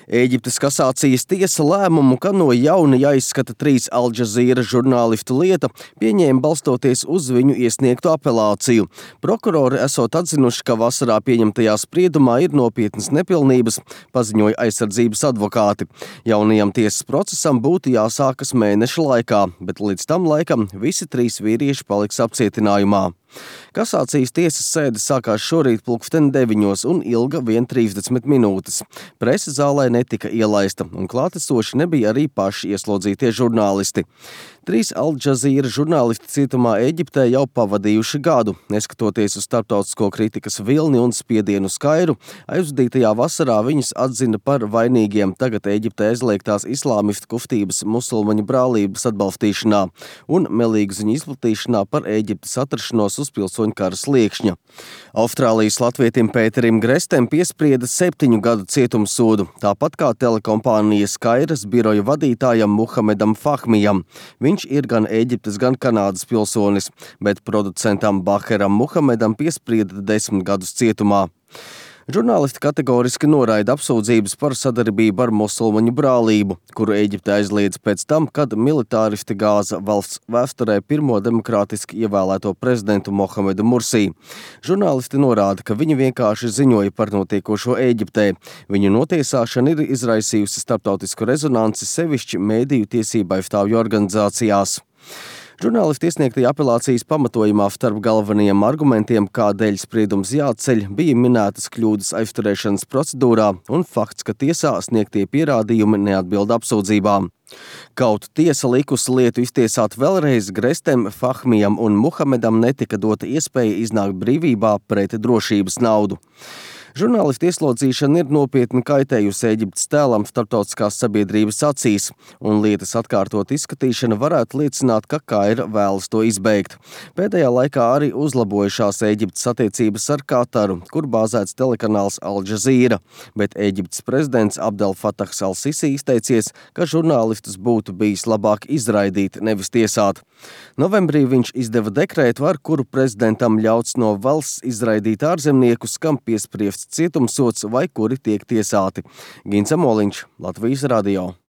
Ēģiptes kasācijas tiesa lēmumu, ka no jauna jāizskata 3 Al-Jazeera žurnālistu lieta, pieņēma balstoties uz viņu iesniegtu apelāciju. Prokurori esot atzinuši, ka vasarā pieņemtajā spriedumā ir nopietnas nepilnības, paziņoja aizsardzības advokāti. Jaunajam tiesas procesam būtu jāsākas mēneša laikā, bet līdz tam laikam visi 3 vīrieši paliks apcietinājumā. Kasācijas tiesas sēde sākās šorīt 9:00 un ilga 30 minūtes. Presa zālē netika ielaista, un klātesoši nebija arī paši ieslodzītie žurnālisti. 3 Al-Jazeera žurnālisti cietumā Ēģiptē jau pavadījuši gadu, neskatoties uz starptautisko kritikas vilni un spiedienu skairu. Aizvadītajā vasarā viņus atzina par vainīgiem tagad Ēģiptē aizliegtās islāmistu kustības musulmaņu brālības atbalstīšanā un melīgu ziņu izplatīšanā par Ēģiptes atrašanos uz pilsoņu kara sliekšņa. Austrālijas latvietim Pēterim Grestem piesprieda 7 gadu cietumsodu, tāpat kā telekompānijas Kairas biroja vadītājam Muhamedam Fahmijam. Viņš ir gan Ēģiptes, gan Kanādas pilsonis, bet producentam Baheram Muhamedam piesprieda 10 gadus cietumā. Žurnālisti kategoriski noraida apsūdzības par sadarbību ar musulmaņu brālību, kuru Ēģipte aizliedz pēc tam, kad militāristi gāza valsts vēsturē pirmo demokrātiski ievēlēto prezidentu Mohamedu Mursī. Žurnālisti norāda, ka viņi vienkārši ziņoja par notiekošo Ēģiptē. Viņu notiesāšana ir izraisījusi starptautisku rezonanci, sevišķi mēdīju tiesību aizstāvju organizācijās. Žurnālisti iesniegtajā apelācijas pamatojumā starp galvenajiem argumentiem, kādēļ spriedums jāceļ, bija minētas kļūdas aizturēšanas procedūrā un fakts, ka tiesā sniegtie pierādījumi neatbild apsūdzībām. Kaut tiesa likusi lietu iztiesāt vēlreiz, Grestem, Fahmijam un Muhamedam netika dota iespēja iznākt brīvībā pret drošības naudu. Žurnālistu ieslodzīšana ir nopietni kaitējusi Ēģiptes tēlam starptautiskās sabiedrības acīs, un lietas atkārtot izskatīšana varētu liecināt, ka Kaira vēlas to izbeigt. Pēdējā laikā arī uzlabojušās Ēģiptes attiecības ar Kataru, kur bāzēts telekanāls Al-Jazeera, bet Ēģiptes prezidents Abdel Fatahs al-Sisi izteicies, ka žurnālistus būtu bijis labāk izraidīt, nevis tiesāt. Novembrī viņš izdeva dekrētu, ar kuru prezidentam ļauts no valsts izraidīt ārzemniekus, kam piespriests cietumsods vai kuri tiek tiesāti. Gins Amoliņš, Latvijas radio.